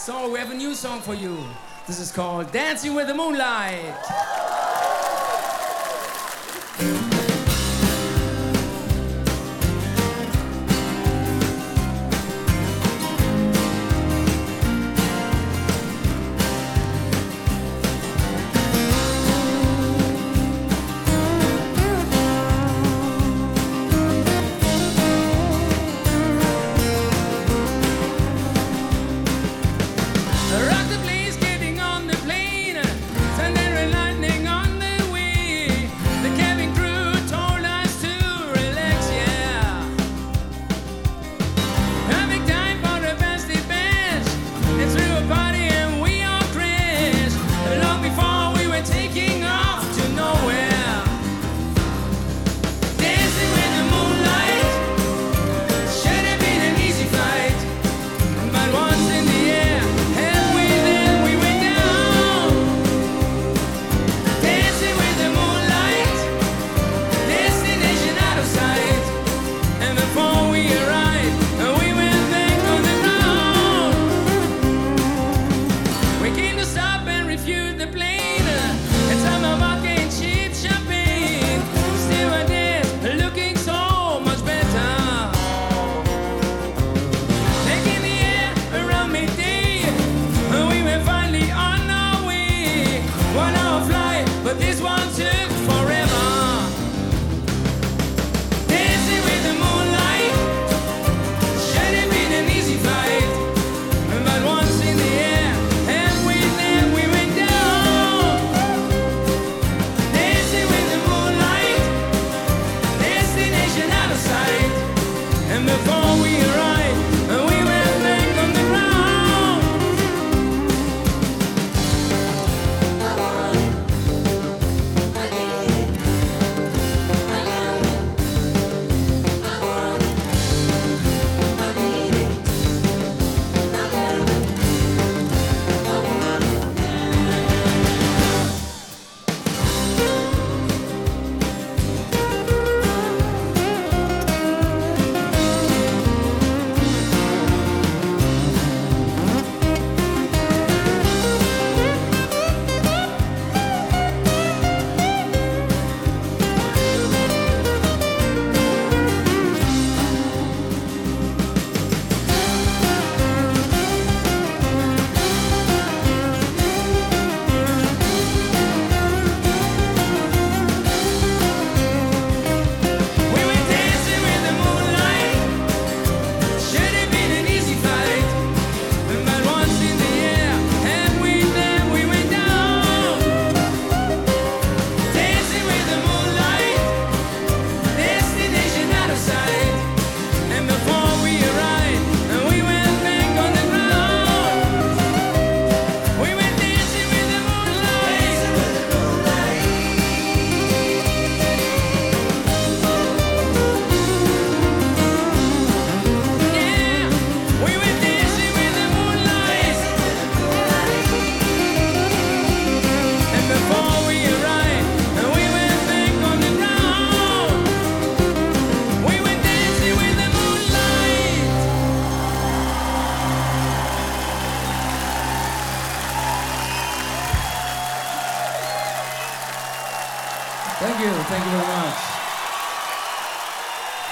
So we have a new song for you. This is called Dancing with the Moonlight. Rock the place, getting on the plane, thunder and lightning on the way. The cabin crew told us to relax, yeah. Perfect time for a fancy bash. They threw a party and we all crashed. Long before we were taking off to nowhere. Dancing with the moonlight should have been an easy flight, but once in the air. But this one took forever. Dancing with the moonlight should have been an easy flight, but once in the air, halfway there we went down. Dancing with the moonlight, destination out of sight, and before we arrived, we went back on the ground. Thank you very much.